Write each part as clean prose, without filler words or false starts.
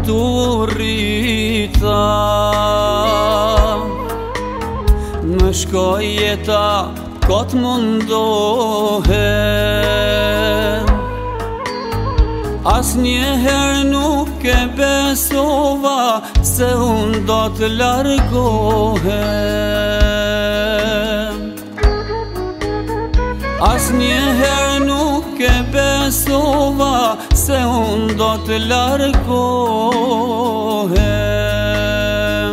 tu rrita. Më shkoj jeta, kot mundohem. Asnjëherë nuk e besova se unë do të largohem. Asnjëherë nuk e besova se unë do të largohem.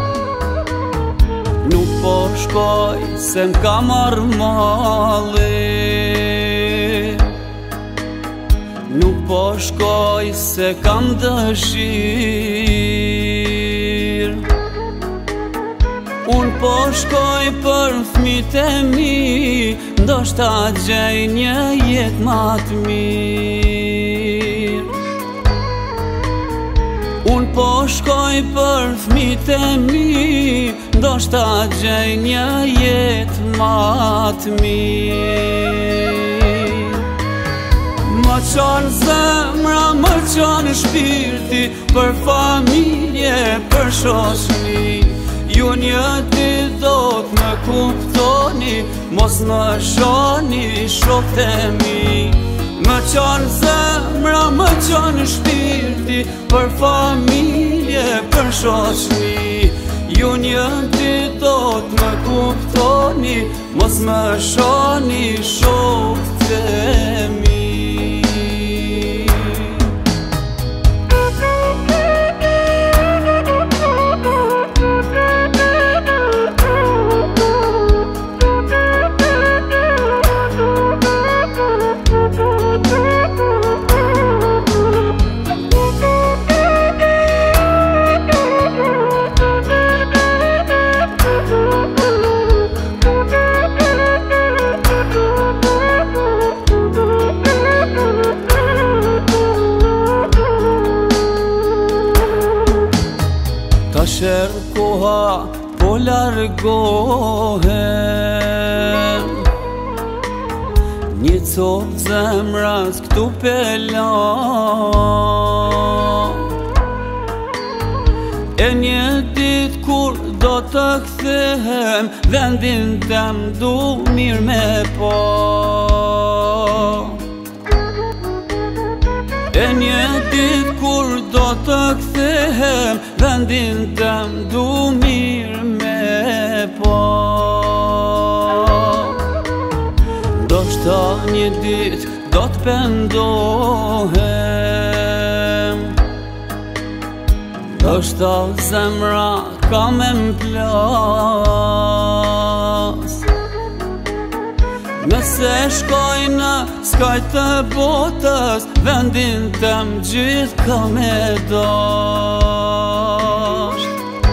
Nuk po shkoj se m'ka marrë malli, nuk po shkoj se kam dëshirë. Unë po shkoj për fëmijët e mi, ndoshta gjej një jetë ma të mirë. Unë po shkoj për fëmijët e mi, ndoshta gjej një jetë ma të mirë. Më qanë zemra, më qanë shpirti, për familje, për shoqni. Ju një ditë do të më kuptoni, mos më shoni shokët e mi. Më qanë zemra, më qanë shpirti, për familje, për shoqni. Ju një ditë do të më kuptoni, mos më shoni shokët e mi. Sherë koha po largohem, një copë zemras këtu pelan. E një ditë kur do të kthehem, vendin tem du mirë me pa. E një ditë kur do të kthehem, vendin tem du mirë me pa. Ndoshta një ditë do të pendohem, ndoshta zemra ka me m'plas. Nëse shkoj në skaj të botës, vendin tem gjithë ka me dasht.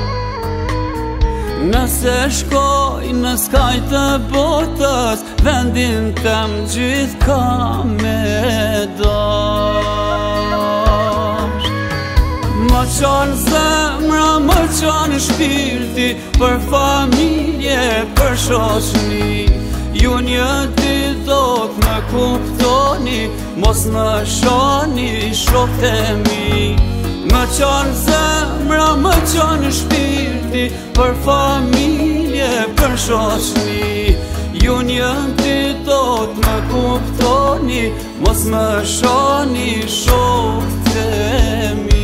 Nëse shkoj në skaj të botës, vendin tem gjithë ka me dasht. Më qanë zemra, më qanë shpirti, për familje, për shoqni. Ju një ditë do të më kuptoni, mos më shoni shokët e mi. Më qanë zemra, më qanë shpirti, për familje, për shoqni. Ju një ditë do të më kuptoni, mos më shoni shokët e mi.